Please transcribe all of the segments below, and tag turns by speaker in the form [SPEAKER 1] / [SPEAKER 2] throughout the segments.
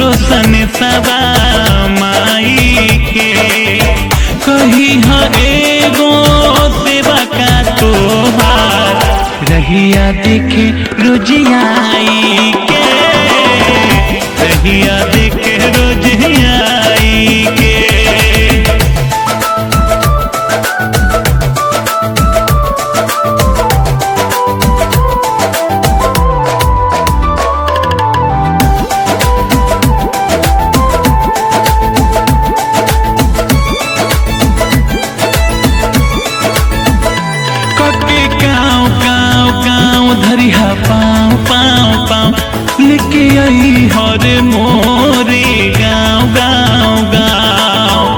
[SPEAKER 1] हमरो सन सवा माई के कही ह एगो सेवा का तोहार रहिया देखे रोजियाई के रहिया देखे रोजियाई के। धरिया पाँव पाँव पाँव लेके आई हर मोरे गाँव गाँव गाँव।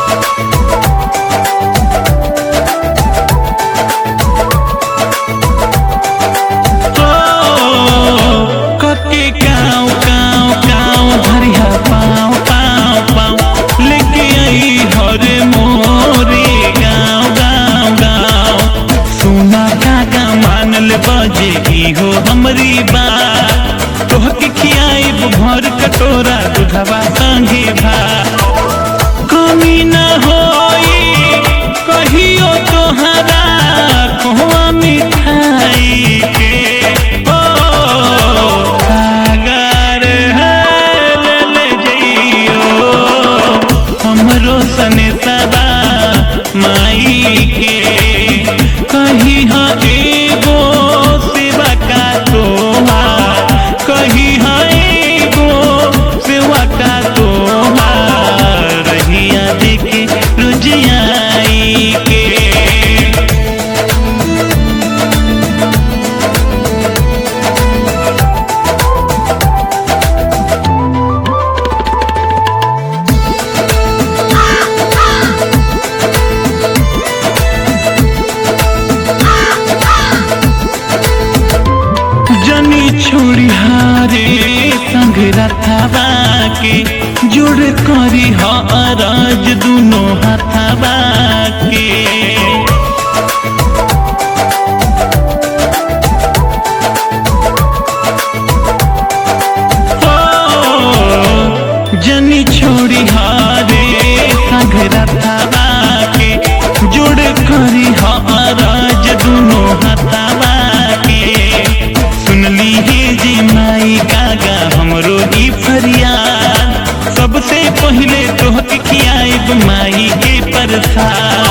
[SPEAKER 1] कके गाँव गाँव गाँव धरिया पाँव पाँव पाँव लेके आई हर मोरे गाँव गाँव गाँव। सुना काका मानल बजेगी हो हमरी बात तोहके खियाई भर कटोरा दूधवा संगे भात कमी न होई कहियो तोहरा खोआ मिठाई के सागर ले जइयो हमरो सने सदा माई के कही ह एगो सेवा का तोहार कही ह एगो सेवा का तोहार रहिया देखे रुजियाई के। छोड़ी हारे संग रथवा के जुड़ करी हरज दुनो हथवा के जनी छोड़ी हारे संग रथवा के जुड़ करी हरज दुनो हथवा के। सुनली हे जी माई कागा हमरो ही फरियाद सबसे पहले तोहके खियाइब माई के प्रसाद।